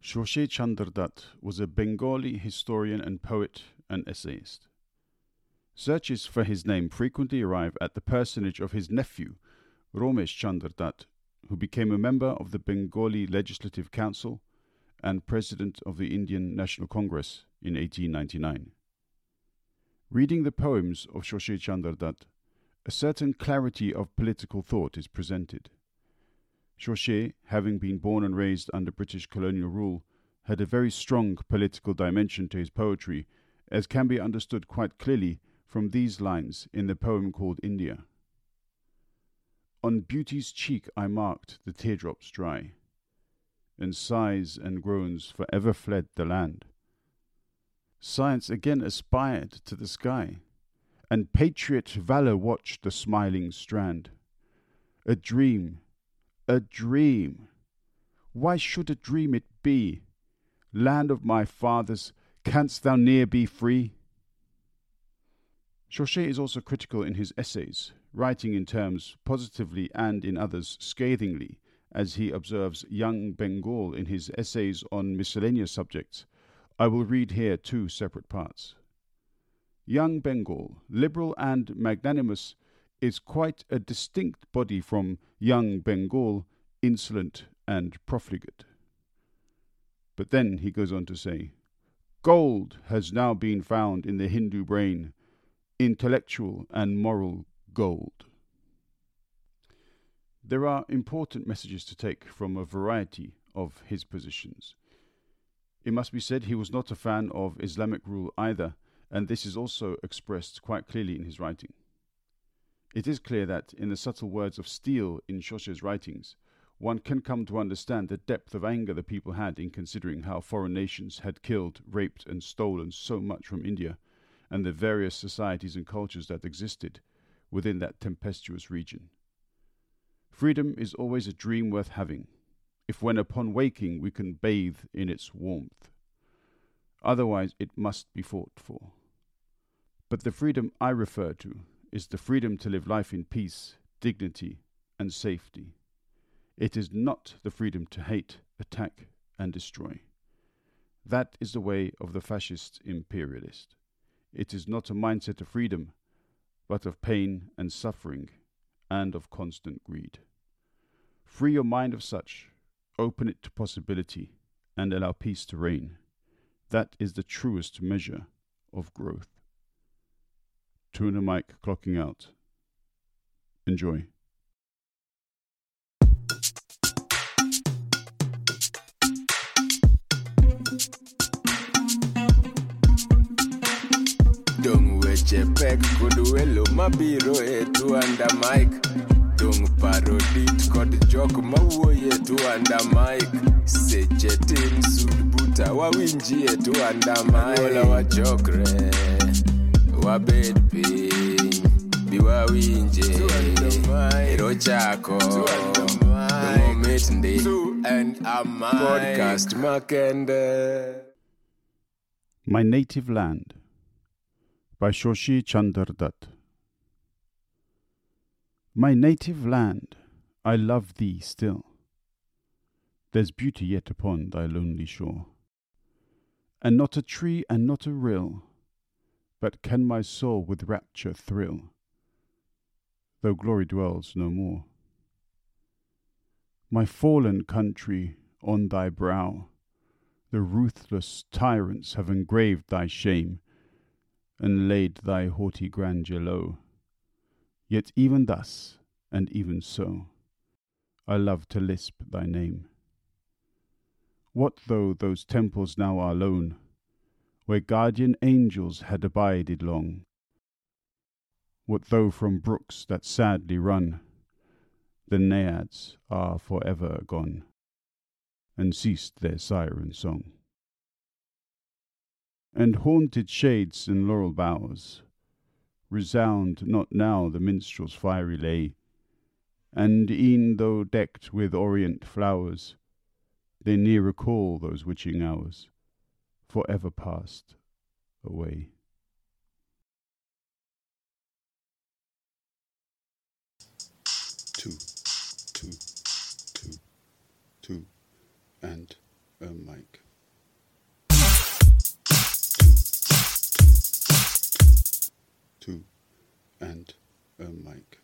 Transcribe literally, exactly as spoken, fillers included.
Shoshe Chandra Dutt was a Bengali historian and poet and essayist. Searches for his name frequently arrive at the personage of his nephew, Romesh Chandra Dutt, who became a member of the Bengali Legislative Council and President of the Indian National Congress in eighteen ninety-nine. Reading the poems of Shoshe Chandra Dutt, a certain clarity of political thought is presented. Shoshe, having been born and raised under British colonial rule, had a very strong political dimension to his poetry, as can be understood quite clearly from these lines in the poem called India. On beauty's cheek I marked the teardrops dry, and sighs and groans forever fled the land. Science again aspired to the sky, and patriot valour watched the smiling strand. A dream, a dream, why should a dream it be? Land of my fathers, canst thou ne'er be free? Shoshe is also critical in his essays, writing in terms positively and in others scathingly, as he observes young Bengal in his essays on miscellaneous subjects. I will read here two separate parts. Young Bengal, liberal and magnanimous, is quite a distinct body from young Bengal, insolent and profligate. But then he goes on to say, gold has now been found in the Hindu brain, intellectual and moral gold. There are important messages to take from a variety of his positions. It must be said he was not a fan of Islamic rule either, and this is also expressed quite clearly in his writing. It is clear that, in the subtle words of Steele in Shoshe's writings, one can come to understand the depth of anger the people had in considering how foreign nations had killed, raped and stolen so much from India, and the various societies and cultures that existed within that tempestuous region. Freedom is always a dream worth having, if when upon waking we can bathe in its warmth. Otherwise it must be fought for. But the freedom I refer to is the freedom to live life in peace, dignity, and safety. It is not the freedom to hate, attack, and destroy. That is the way of the fascist imperialist. It is not a mindset of freedom, but of pain and suffering, and of constant greed. Free your mind of such, open it to possibility, and allow peace to reign. That is the truest measure of growth. Tuna Mike clocking out. Enjoy. Dong weche pek kod welo mabiro e tuanda Mike. Dong parodit kod jok mawuoye tuanda Mike. Seche tin sud buta wawinji e tuanda Mike. Wola wachokre wabed piny biwawinje ero chako momit ndi and a Mike podcast makende. My Native Land by Shoshe Chandra Dutt. My native land, I love thee still. There's beauty yet upon thy lonely shore, and not a tree and not a rill but can my soul with rapture thrill, though glory dwells no more. My fallen country, on thy brow the ruthless tyrants have engraved thy shame, and laid thy haughty grandeur low. Yet even thus, and even so, I love to lisp thy name. What though those temples now are lone, where guardian angels had abided long? What though from brooks that sadly run, the naiads are for ever gone, and ceased their siren song? And haunted shades and laurel bowers resound not now the minstrel's fiery lay, and e'en though decked with orient flowers, they near recall those witching hours, for ever passed away. Two, two, two, two, and a mic. Two and a mic.